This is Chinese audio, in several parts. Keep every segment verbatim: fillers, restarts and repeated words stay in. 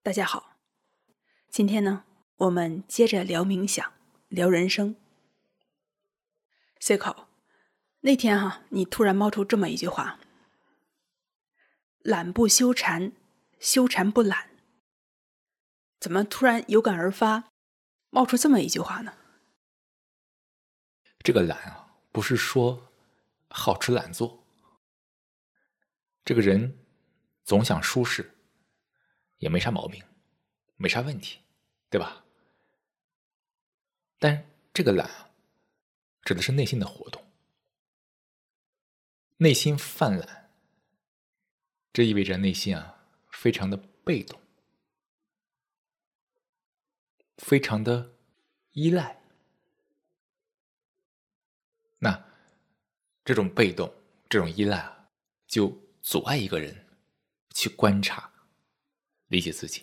大家好，今天呢，我们接着聊冥想，聊人生。随口，那天哈、啊，你突然冒出这么一句话：懒不修禅，修禅不懒。怎么突然有感而发，冒出这么一句话呢？ 这个懒啊，不是说好吃懒做。这个人总想舒适，也没啥毛病，没啥问题，对吧？但这个懒啊，指的是内心的活动。内心泛懒，这意味着内心啊，非常的被动，非常的依赖。那这种被动，这种依赖啊，就阻碍一个人去观察、理解自己。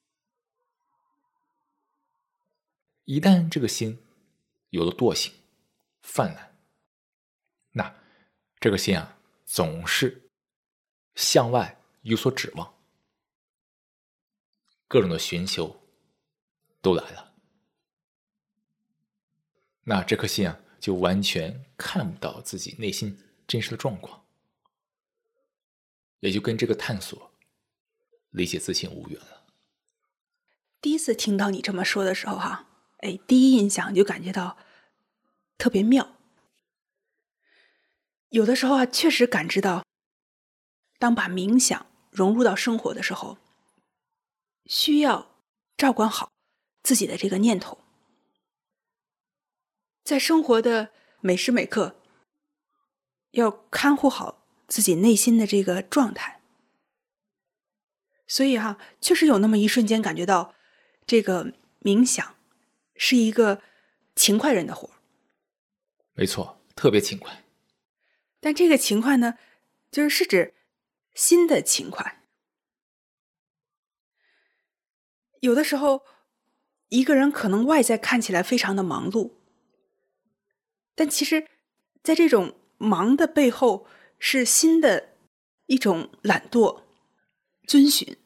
一旦这个心有了惰性、泛滥，那这个心啊，总是向外有所指望，各种的寻求都来了。那这颗心啊，就完全看不到自己内心真实的状况，也就跟这个探索、理解自性无缘了。 第一次听到你这么说的时候哈、啊，哎，第一印象就感觉到特别妙。有的时候啊，确实感知到，当把冥想融入到生活的时候，需要照管好自己的这个念头，在生活的每时每刻，要看护好自己内心的这个状态。所以哈、啊，确实有那么一瞬间感觉到，这个冥想是一个勤快人的活。 没错，特别勤快。 但这个勤快呢，就是是指心的勤快。有的时候，一个人可能外在看起来非常的忙碌，但其实，在这种忙的背后，是心的一种懒惰、遵循。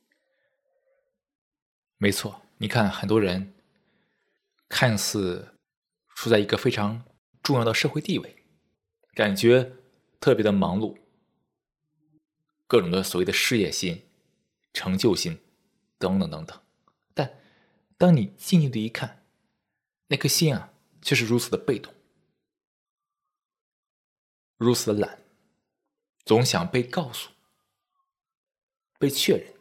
没错，你看很多人看似处在一个非常重要的社会地位，感觉特别的忙碌，各种的所谓的事业心、成就心等等等等。但当你静静的一看，那颗心啊，却是如此的被动，如此的懒，总想被告诉、被确认。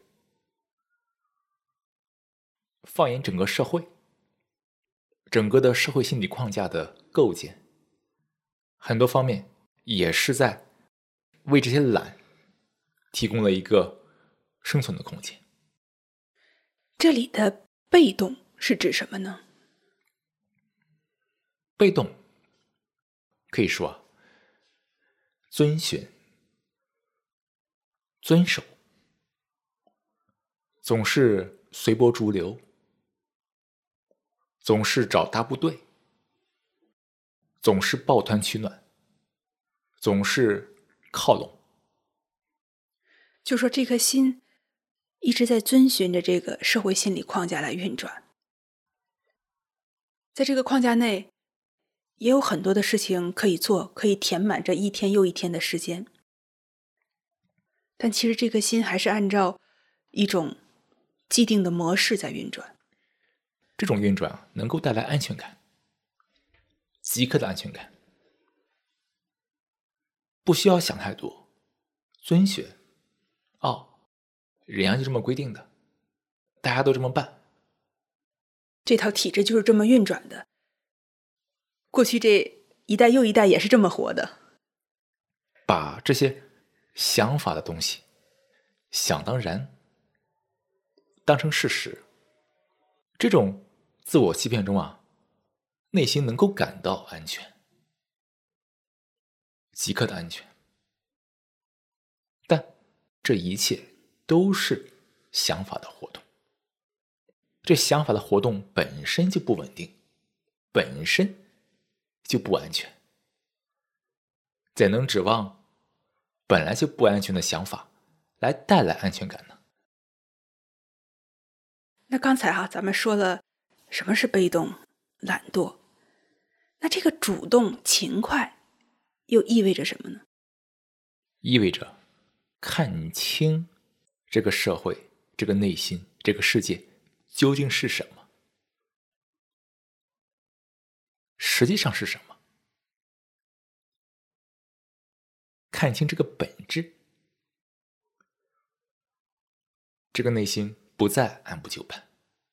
放眼整个社会，整个的社会心理框架的构建，很多方面也是在为这些懒提供了一个生存的空间。 这里的被动是指什么呢？ 被动可以说啊，遵循、遵守，总是随波逐流，总是找搭部队，总是抱团取暖，总是靠拢。 就说这颗心一直在遵循着这个社会心理框架来运转，在这个框架内，也有很多的事情可以做，可以填满这一天又一天的时间。但其实这颗心还是按照一种既定的模式在运转。 这种运转能够带来安全感，即刻的安全感，不需要想太多，遵循。哦，人家就这么规定的，大家都这么办， 这套体制就是这么运转的。过去这一代又一代也是这么活的。 把这些想法的东西想当然，当成事实。这种自我欺骗中啊，内心能够感到安全，即刻的安全。但这一切都是想法的活动，这想法的活动本身就不稳定，本身就不安全，怎能指望本来就不安全的想法来带来安全感呢？ 那刚才哈、咱们说了什么是被动、懒惰，那这个主动、勤快又意味着什么呢？ 意味着看清这个社会、这个内心、这个世界究竟是什么，实际上是什么，看清这个本质。这个内心不再按部就班，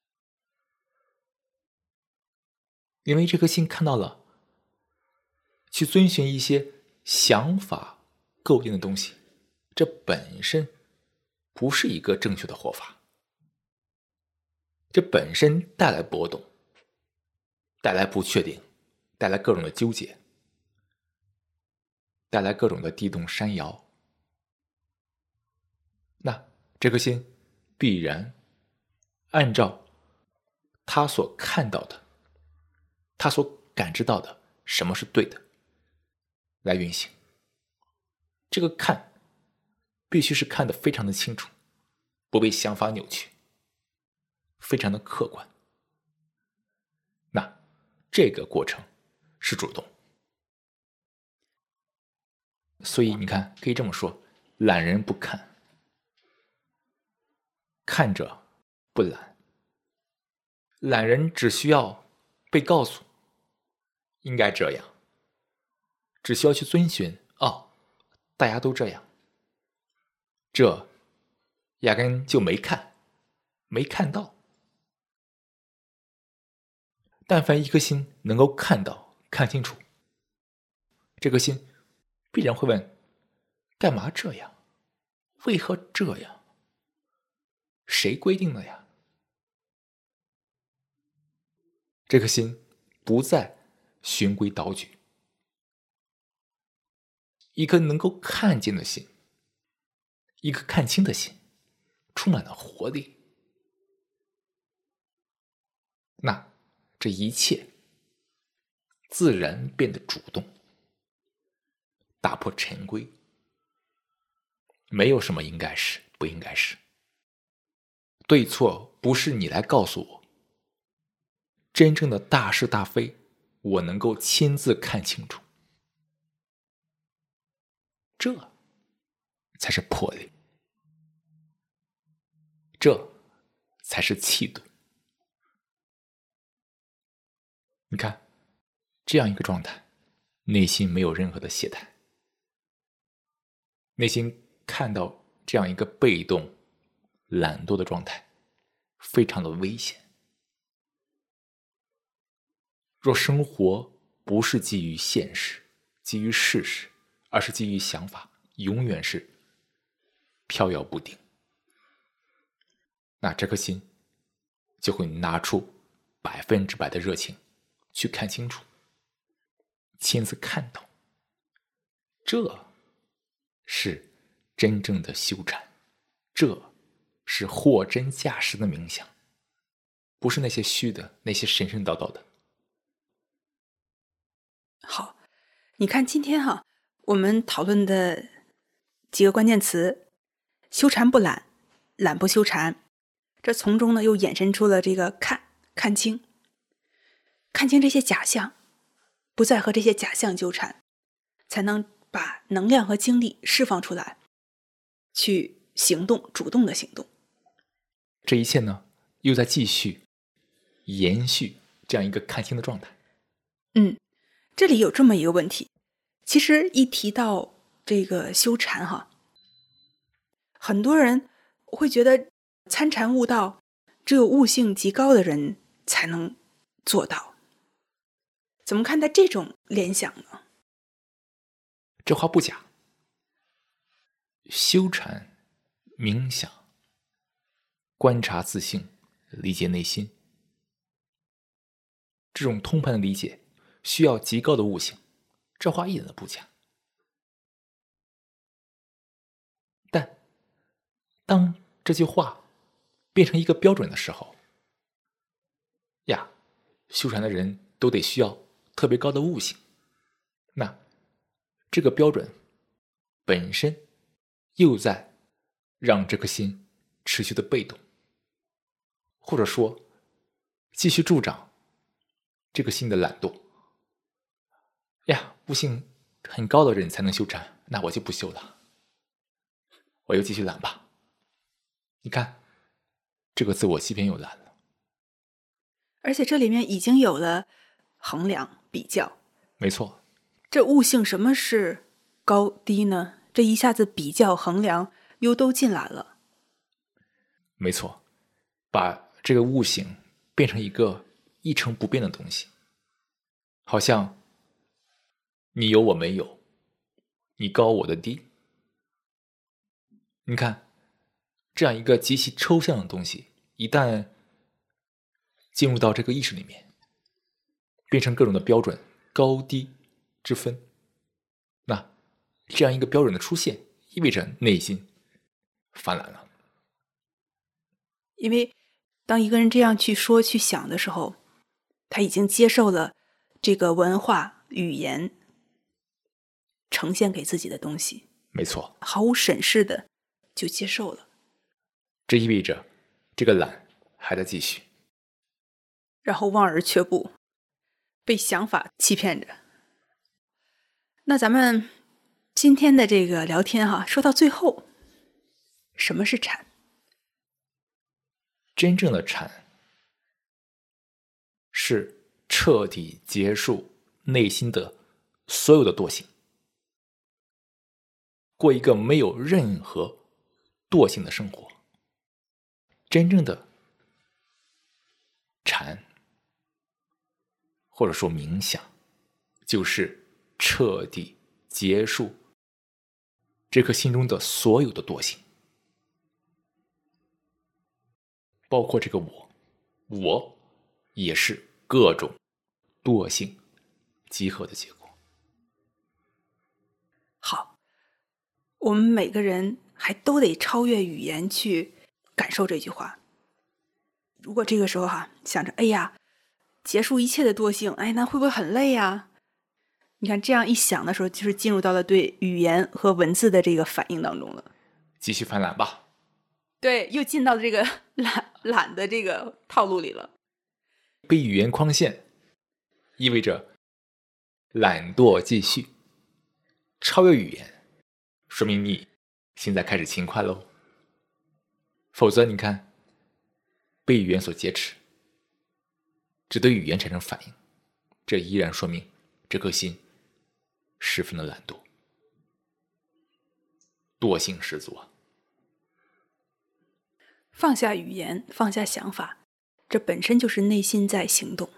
因为这颗心看到了去遵循一些想法构建的东西，这本身不是一个正确的活法，这本身带来波动，带来不确定，带来各种的纠结，带来各种的地动山摇。那这颗心必然按照他所看到的，他所感知到的什么是对的来运行。这个看必须是看得非常的清楚，不被想法扭曲，非常的客观。那这个过程是主动。所以你看，可以这么说，懒人不看，看着不懒。懒人只需要被告诉应该这样，只需要去遵循，哦，大家都这样，这压根就没看，没看到。但凡一颗心能够看到、看清楚，这颗心必然会问：干嘛这样？为何这样？谁规定的呀？这颗心不再循规蹈矩，一颗能够看见的心，一颗看清的心，充满了活力。那这一切自然变得主动，打破陈规，没有什么应该是不应该是，对错不是你来告诉我，真正的大是大非我能够亲自看清楚，这才是魄力，这才是气度。你看，这样一个状态，内心没有任何的懈怠，内心看到这样一个被动、懒惰的状态，非常的危险。若生活不是基于现实、基于事实，而是基于想法，永远是飘摇不定。那这颗心就会拿出百分之百的热情去看清楚，亲自看到，这是真正的修禅，这是货真价实的冥想，不是那些虚的，那些神神叨叨的。 好，你看今天哈、啊，我们讨论的几个关键词：修禅不懒，懒不修禅。这从中呢又衍生出了这个看看清，看清这些假象，不再和这些假象纠缠，才能把能量和精力释放出来，去行动，主动的行动。 这一切呢，又在继续延续这样一个看清的状态。 嗯，这里有这么一个问题，其实一提到这个修禅哈，很多人会觉得参禅悟道只有悟性极高的人才能做到，怎么看待这种联想呢？ 这话不假，修禅、冥想、观察自性、理解内心，这种通盘的理解需要极高的悟性，这话一点都不假。但当这句话变成一个标准的时候呀，修禅的人都得需要特别高的悟性，那这个标准本身又在让这颗心持续的被动， 或者说继续助长这个心的懒惰。呀，悟性很高的人才能修禅，那我就不修了，我又继续懒吧。你看，这个自我欺骗又懒了。 而且这里面已经有了衡量比较。 没错。 这悟性什么是高低呢？这一下子比较衡量又都进来了。 没错，把这个悟性变成一个一成不变的东西，好像你有我没有，你高我的低。你看，这样一个极其抽象的东西，一旦进入到这个意识里面，变成各种的标准高低之分，那这样一个标准的出现，意味着内心泛滥了。 因为当一个人这样去说去想的时候，他已经接受了这个文化语言呈现给自己的东西。 没错， 毫无审视的就接受了。 这意味着这个懒还在继续， 然后望而却步，被想法欺骗着。那咱们今天的这个聊天哈，说到最后，什么是禅？ 真正的禅是彻底结束内心的所有的惰性，过一个没有任何惰性的生活。真正的禅，或者说冥想，就是彻底结束这颗心中的所有的惰性，包括这个我，我也是各种惰性集合的结果。 好，我们每个人还都得超越语言去感受这句话。如果这个时候哈，想着哎呀，结束一切的惰性，哎，那会不会很累呀？你看这样一想的时候，就是进入到了对语言和文字的这个反应当中了。 继续犯懒吧。 对，又进到这个懒懒的这个套路里了。 被语言框限，意味着懒惰继续。超越语言，说明你现在开始勤快喽。否则你看，被语言所劫持，只对语言产生反应，这依然说明这颗心十分的懒惰，惰性十足啊。 放下语言，放下想法，这本身就是内心在行动。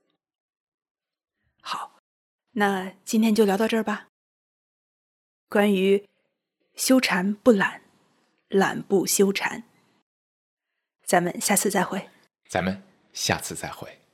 好，那今天就聊到这儿吧。关于修禅不懒，懒不修禅，咱们下次再会。 咱们下次再会。